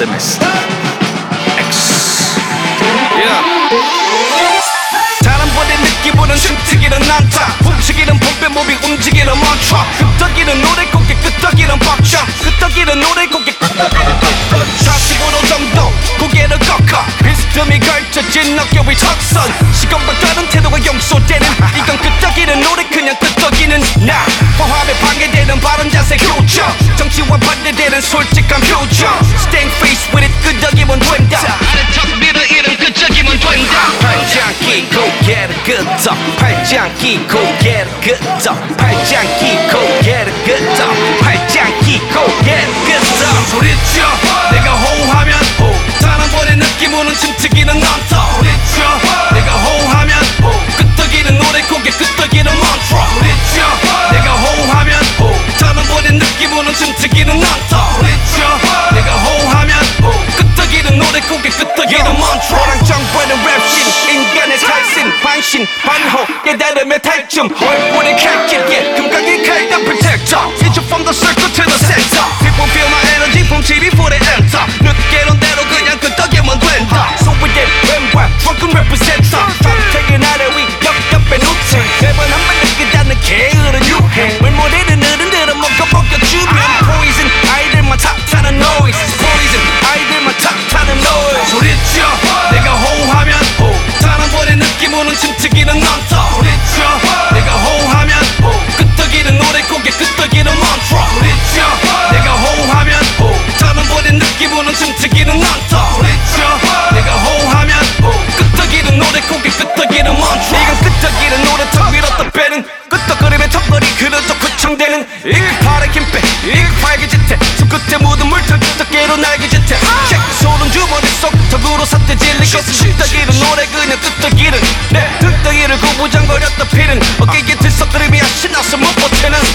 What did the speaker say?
Artemis X. 사람보다 느끼보는 춤추기는 않다. 훔치기는 봄배 몸이 움직이는 멈춰. 끄떡이는 노래 고개 끄떡이는 벅차. 끄떡이는 노래 고개 끄떡이는 45도 정도 고개를 꺾어. 비스듬히 걸쳐진 어깨 위 턱선. 시건박다른 태도가 용서되는 이건 끄떡이는 노래 그냥 끄떡이는 나. 포함에 방해되는 바른 자세 교정. 정치와 반대되는 솔직한 표정. Staying face with it 끄떡이면 된다. 아래턱 밀어 이름 끄떡이면 된다. 팔짱 끼고 get 끄떡. 팔짱 끼고 get 끄떡. 팔짱 끼고 get 끄떡. 팔짱 끼고 get 끄떡. 소리쳐 내가 호우하면 호. 다른 번의 느낌 오는 춤추기는 넘터. 소리쳐 내가 호우하면 호. 끄떡이는 노래 고개 끄떡이는 mantra. 소리쳐 내가 호우하면 호. 다른 번의 느낌 오는 춤추기는 넘터. 소리쳐 내가 호우하면 호. 끄떡이는 노래 고개 끄떡이는 mantra. 너랑 정보는 랩신 인간의 탈신 방신 반호 깨달음의 탈춤 얼굴에 칼길게 금강의 칼담 protector. Hit you from the circle to the center. People feel my energy from TV before they enter. 느끼는 대로 그냥 끄떡이면 된다. So we get 왼발 drunken representer. 정택은 아래 위 옆옆에 누체 매번 한번 느끼다는 게으른 유행. 물모래는 어른들은 먹어먹여주면 poison 아이들만 탓하는 noise. poison 아이들만 탓하는 noise. 소리쳐 내가 호우하면 호. 다른 번의 느낌 오는 춤추기는 넘터. 소리쳐 내가 호우하면 호. 끄떡이는 노래 고개 끄떡이는 mantra. 소리쳐 내가 호우하면 호. 다른 번의 느낌 오는 춤추기는 넘터. 소리쳐 내가 호우하면 호. 끄떡이는 노래 고개 끄떡이는 mantra. 이건 끄떡이는 노래 턱 밀었다 빼는 끄떡거리며 턱걸이 그려져 구청대는 이파의 김빼 이파의 짓해 손끝에 묻은 물털 끄떡이로 날개 짓해 체크 소름 주머니 속 턱으로 삿대 질린 것은 끄떡이는 노래 그냥 끄떡이는 내 끄떡이를 구부장거렸다 피는 어깨에 들썩거림이 신나서 못 버티는